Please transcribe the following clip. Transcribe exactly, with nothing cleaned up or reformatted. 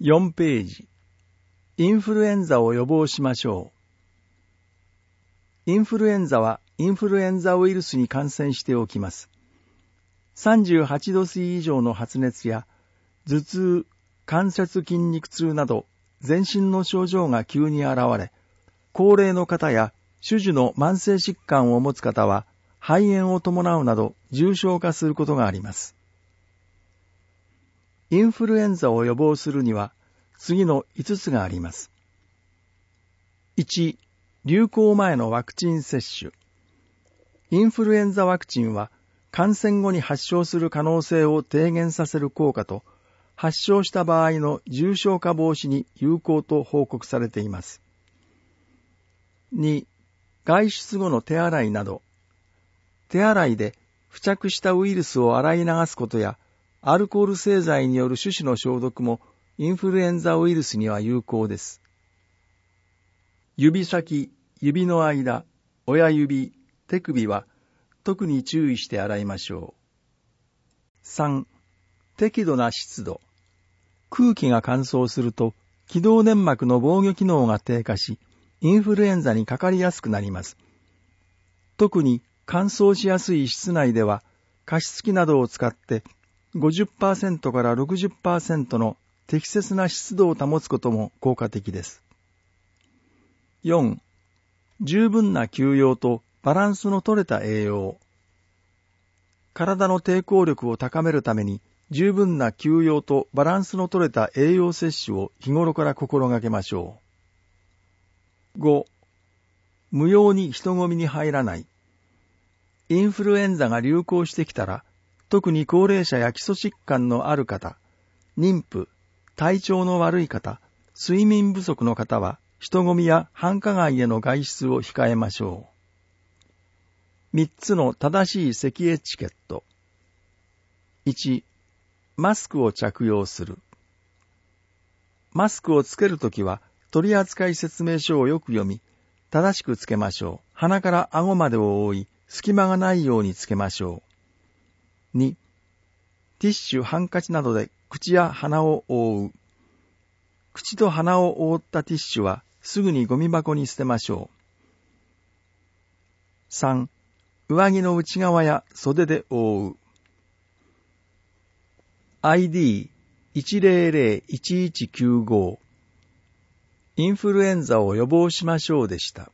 よんページ。インフルエンザを予防しましょう。インフルエンザはインフルエンザウイルスに感染しておきます。さんじゅうはちど水以上の発熱や頭痛、関節筋肉痛など全身の症状が急に現れ、高齢の方や種々の慢性疾患を持つ方は肺炎を伴うなど重症化することがあります。インフルエンザを予防するには次のいつつがあります。いち. 流行前のワクチン接種。インフルエンザワクチンは感染後に発症する可能性を低減させる効果と、発症した場合の重症化防止に有効と報告されています。に. 外出後の手洗いなど、手洗いで付着したウイルスを洗い流すことや、アルコール製剤による手指の消毒もインフルエンザウイルスには有効です。指先、指の間、親指、手首は特に注意して洗いましょう。さん. 適度な湿度。空気が乾燥すると気道粘膜の防御機能が低下し、インフルエンザにかかりやすくなります。特に乾燥しやすい室内では加湿器などを使って ごじゅっパーセント から ろくじゅっパーセント の適切な湿度を保つことも効果的です。よん. 十分な休養とバランスの取れた栄養。体の抵抗力を高めるために十分な休養とバランスの取れた栄養摂取を日頃から心がけましょう。ご. 無用に人混みに入らない。インフルエンザが流行してきたら、特に高齢者や基礎疾患のある方、妊婦、体調の悪い方、睡眠不足の方は、人混みや繁華街への外出を控えましょう。みっつの正しい咳エチケット。いち. マスクを着用する。マスクをつけるときは、取扱説明書をよく読み、正しくつけましょう。鼻から顎までを覆い、隙間がないようにつけましょう。に. ティッシュ、ハンカチなどで口や鼻を覆う。口と鼻を覆ったティッシュはすぐにゴミ箱に捨てましょう。さん. 上着の内側や袖で覆う。アイディーいちゼロゼロいちいちきゅうご インフルエンザを予防しましょうでした。